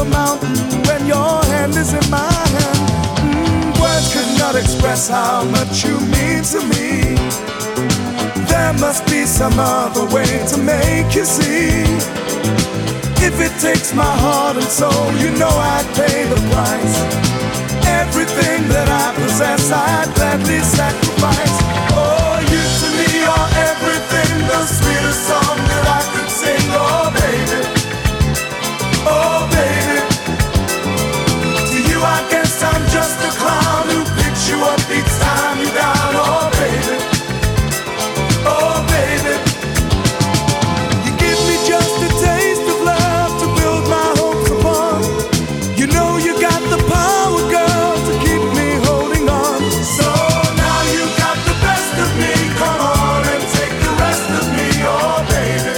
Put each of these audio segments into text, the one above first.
mountain when your hand is in my hand. Words could not express how much you mean to me. There must be some other way to make you see. If it takes my heart and soul, you know I'd pay the price. Everything that I possess, I'd gladly sacrifice. Oh, you to me are everything, the sweetest song that I could sing. Oh, baby, oh, baby. To you I guess I'm just a clown who picks you up each time you're down. Oh, baby, oh, baby. You give me just a taste of love to build my hopes upon. You know you got the power, girl, to keep me holding on. So now you got the best of me. Come on and take the rest of me, oh baby.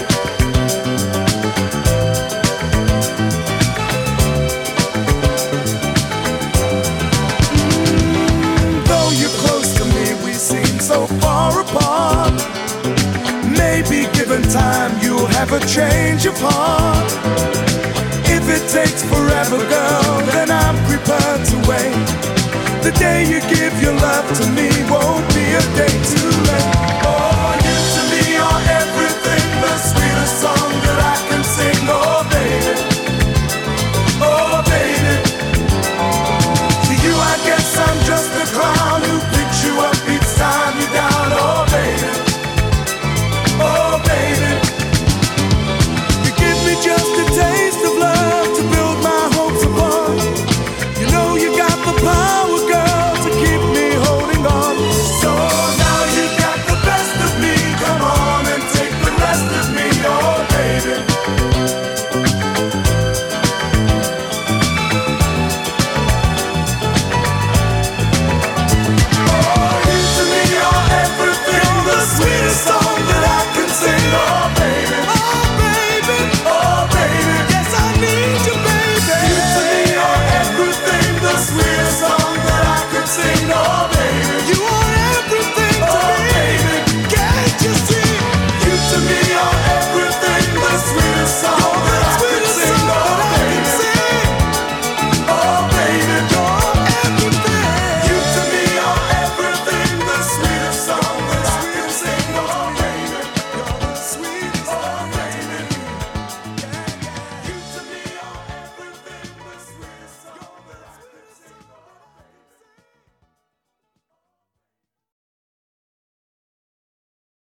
Though you're close to me, we seem so far apart. Maybe given time, you'll have a change of heart. If it takes forever, girl, then I'm prepared to wait. The day you give your love to me won't be a day too late.